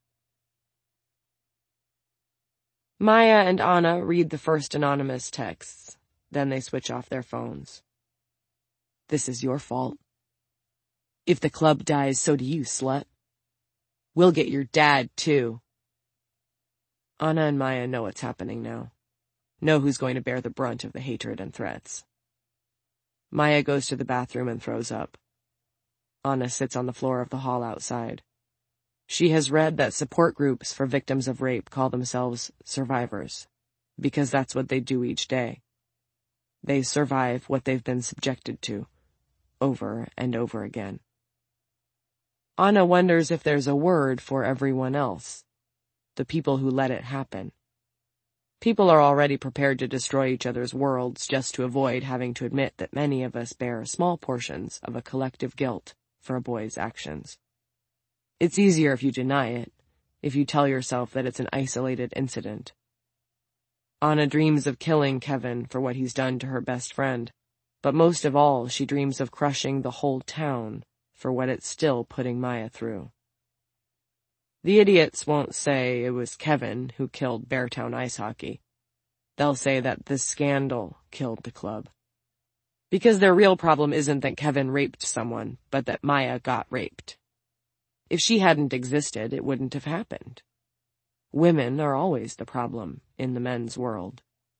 Maya and Anna read the first anonymous texts. Then they switch off their phones. This is your fault. If the club dies, so do you, slut. We'll get your dad, too. Anna and Maya know what's happening now. Know who's going to bear the brunt of the hatred and threats. Maya goes to the bathroom and throws up. Anna sits on the floor of the hall outside. She has read that support groups for victims of rape call themselves survivors, because that's what they do each day. They survive what they've been subjected to, over and over again. Anna wonders if there's a word for everyone else, the people who let it happen. People are already prepared to destroy each other's worlds just to avoid having to admit that many of us bear small portions of a collective guilt for a boy's actions. It's easier if you deny it, if you tell yourself that it's an isolated incident. Anna dreams of killing Kevin for what he's done to her best friend, but most of all, she dreams of crushing the whole town for what it's still putting Maya through. The idiots won't say it was Kevin who killed Beartown Ice Hockey. They'll say that this scandal killed the club. Because their real problem isn't that Kevin raped someone, but that Maya got raped. If she hadn't existed, it wouldn't have happened. Women are always the problem in the men's world.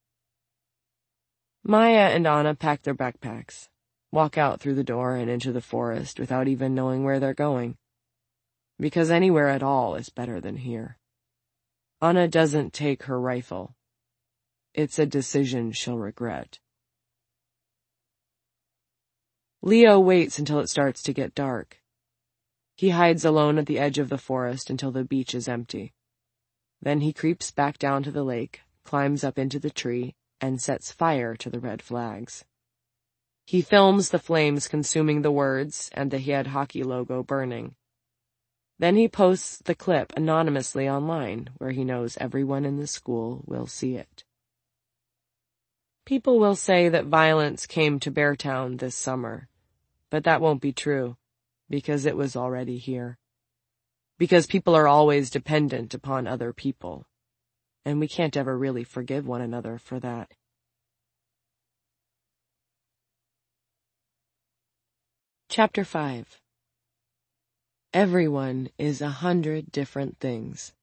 Maya and Anna pack their backpacks, walk out through the door and into the forest without even knowing where they're going. Because anywhere at all is better than here. Anna doesn't take her rifle. It's a decision she'll regret. Leo waits until it starts to get dark. He hides alone at the edge of the forest until the beach is empty. Then he creeps back down to the lake, climbs up into the tree, and sets fire to the red flags. He films the flames consuming the words and the Head Hockey logo burning. Then he posts the clip anonymously online, where he knows everyone in the school will see it. People will say that violence came to Beartown this summer, but that won't be true, because it was already here. Because people are always dependent upon other people, and we can't ever really forgive one another for that. Chapter 5. Everyone is 100 different things.